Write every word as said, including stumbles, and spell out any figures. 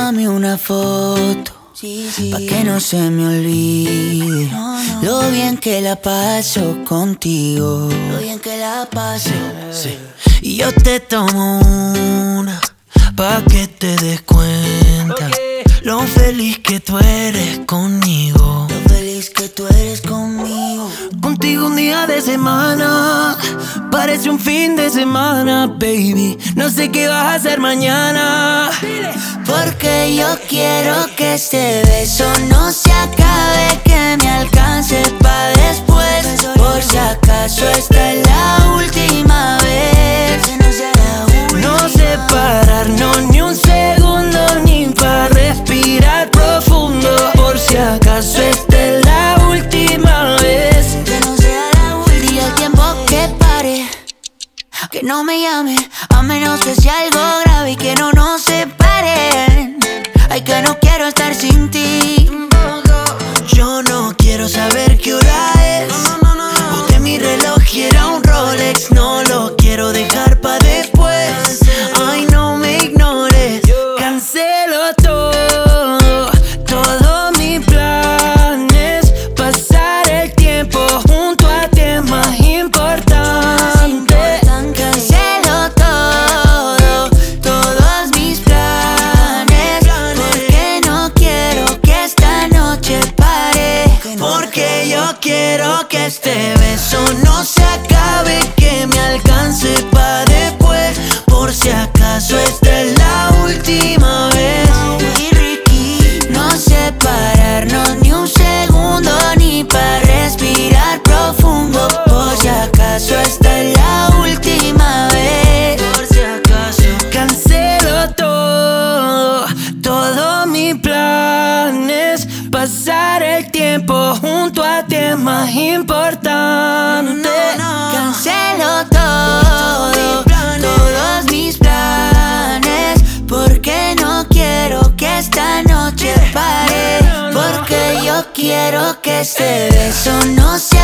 Tómame una foto, sí, sí, pa' que no se me olvide no, no. Lo bien que la paso contigo, lo bien que la paso, sí. Y yo te tomo una, pa' que te des cuenta, okay. Lo feliz que tú eres conmigo, lo feliz que tú eres conmigo. Contigo un día de semana parece un fin de semana, baby. No sé qué vas a hacer mañana, porque yo quiero que este beso no se acabe, que me alcance pa' después. Por si acaso esta es la última vez, no separarnos ni un segundo, ni pa' respirar profundo. Por si acaso esta es la última vez, que no sea la última. Y el tiempo que pare, que no me llame, a menos que sea algo grave y que no nos separen. Ay, que no quiero estar sin ti. Yo no quiero saber qué hora es, porque mi reloj era un Rolex. No lo quiero dejar pa' después. Ay, no me ignores, cancelo todo, todos mis planes. Pasar el tiempo junto a ti es más importante. Cancelo todo, todos mis planes, porque no quiero que esta noche pare. Porque yo quiero que este beso no se acabe, que me alcance pa' después. Por si acaso esta es la última vez. No separarnos ni un segundo, ni pa' respirar profundo. Por si acaso esta es la última vez. Por si acaso cancelo todo, todos mis planes. Pasar el tiempo junto a ti es más importante. Cancelo todo, todos mis planes, porque no quiero que esta noche pare. Porque yo quiero que este beso no se